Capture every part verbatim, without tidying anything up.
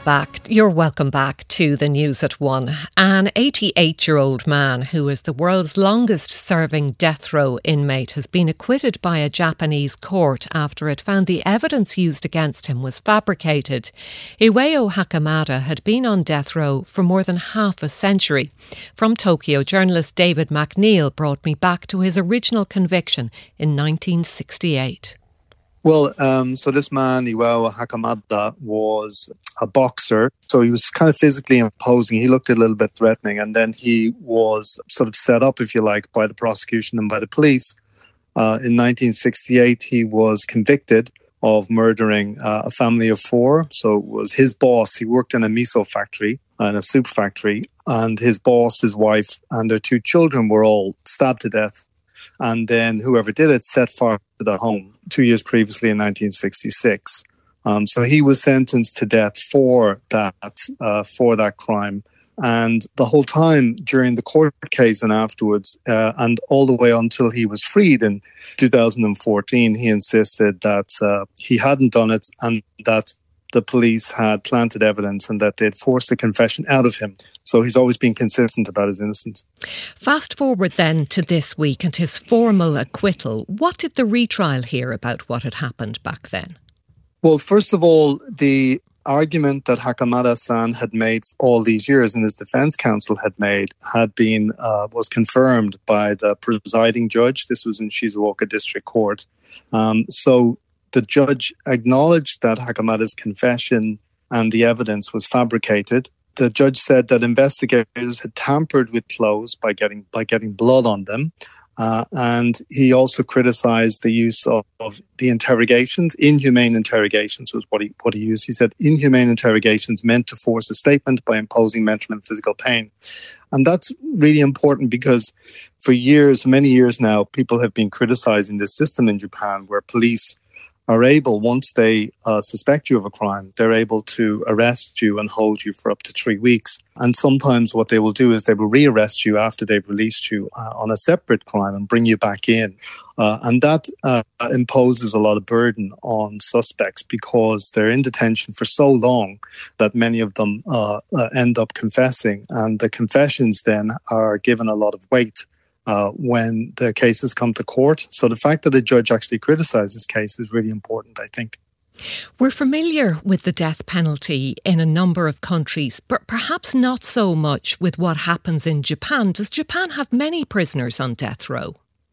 back. You're welcome back to the News at One. An eighty-eight-year-old man who is the world's longest-serving death row inmate has been acquitted by a Japanese court after it found the evidence used against him was fabricated. Iwao Hakamada had been on death row for more than half a century. From Tokyo, journalist David McNeil brought me back to his original conviction in nineteen sixty-eight. Well, um, so this man, Iwao Hakamada, was a boxer. So he was kind of physically imposing. He looked a little bit threatening. And then he was sort of set up, if you like, by the prosecution and by the police. Uh, in nineteen sixty-eight, he was convicted of murdering uh, a family of four. So it was his boss. He worked in a miso factory, in a soup factory. And his boss, his wife, and their two children were all stabbed to death. And then whoever did it set fire to their home two years previously in nineteen sixty-six. Um, so he was sentenced to death for that uh, for that crime. And the whole time during the court case and afterwards, uh, and all the way until he was freed in two thousand fourteen, he insisted that uh, he hadn't done it and that the police had planted evidence and that they'd forced a confession out of him. So he's always been consistent about his innocence. Fast forward then to this week and his formal acquittal. What did the retrial hear about what had happened back then? Well, first of all, the argument that Hakamada-san had made all these years and his defence counsel had made had been, uh, was confirmed by the presiding judge. This was in Shizuoka District Court. Um, so the judge acknowledged that Hakamada's confession and the evidence was fabricated. The judge said that investigators had tampered with clothes by getting by getting blood on them. Uh, and he also criticised the use of, of the interrogations. Inhumane interrogations was what he what he used. He said inhumane interrogations meant to force a statement by imposing mental and physical pain. And that's really important because for years, many years now, people have been criticising this system in Japan where police are able, once they uh, suspect you of a crime, they're able to arrest you and hold you for up to three weeks. And sometimes what they will do is they will rearrest you after they've released you uh, on a separate crime and bring you back in. Uh, and that uh, imposes a lot of burden on suspects because they're in detention for so long that many of them uh, uh, end up confessing. And the confessions then are given a lot of weight Uh, when the cases come to court. So the fact that a judge actually criticised this case is really important, I think. We're familiar with the death penalty in a number of countries, but perhaps not so much with what happens in Japan. Does Japan have many prisoners on death row?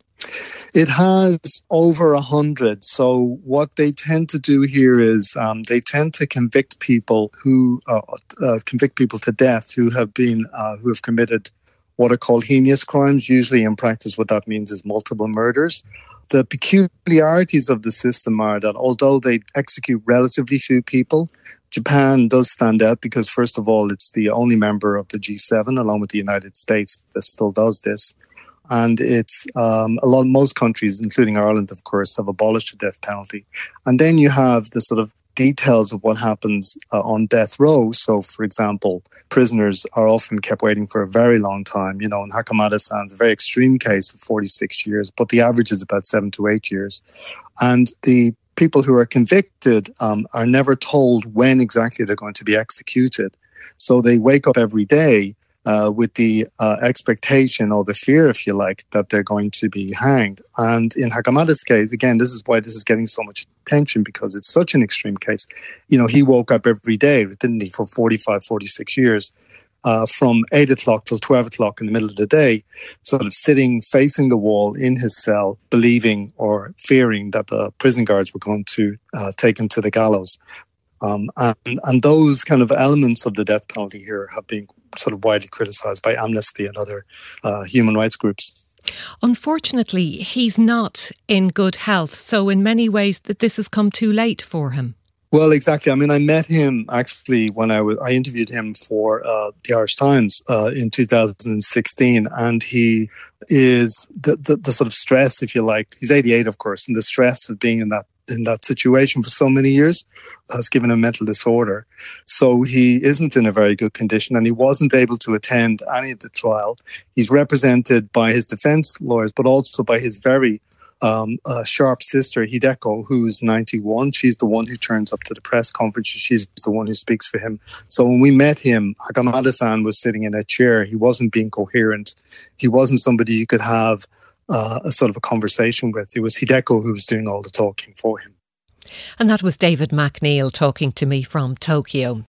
It has over a hundred. So what they tend to do here is um, they tend to convict people who uh, uh, convict people to death who have been uh, who have committed what are called heinous crimes. Usually in practice, what that means is multiple murders. The peculiarities of the system are that although they execute relatively few people, Japan does stand out because, first of all, it's the only member of the G seven, along with the United States, that still does this. And it's um, a lot, most countries, including Ireland, of course, have abolished the death penalty. And then you have the sort of details of what happens uh, on death row. So, for example, prisoners are often kept waiting for a very long time. You know, in Hakamada-san's a very extreme case of forty-six years, but the average is about seven to eight years. And the people who are convicted um, are never told when exactly they're going to be executed. So they wake up every day Uh, with the uh, expectation or the fear, if you like, that they're going to be hanged. And in Hakamada's case, again, this is why this is getting so much attention because it's such an extreme case. You know, he woke up every day, didn't he, for forty-five, forty-six years, uh, from eight o'clock till twelve o'clock in the middle of the day, sort of sitting facing the wall in his cell, believing or fearing that the prison guards were going to uh, take him to the gallows. Um, and, and those kind of elements of the death penalty here have been sort of widely criticised by Amnesty and other uh, human rights groups. Unfortunately, he's not in good health. So in many ways that this has come too late for him. Well, exactly. I mean, I met him actually when I was, I interviewed him for uh, the Irish Times uh, in two thousand sixteen. And he is the, the, the sort of stress, if you like, he's eighty-eight, of course, and the stress of being in that in that situation for so many years has given him mental disorder. So he isn't in a very good condition and he wasn't able to attend any of the trial. He's represented by his defence lawyers, but also by his very um, uh, Sharp's sister, Hideko, who's ninety-one. She's the one who turns up to the press conference. She's the one who speaks for him. So when we met him, Hakamada-san was sitting in a chair. He wasn't being coherent. He wasn't somebody you could have uh, a sort of a conversation with. It was Hideko who was doing all the talking for him. And that was David McNeill talking to me from Tokyo.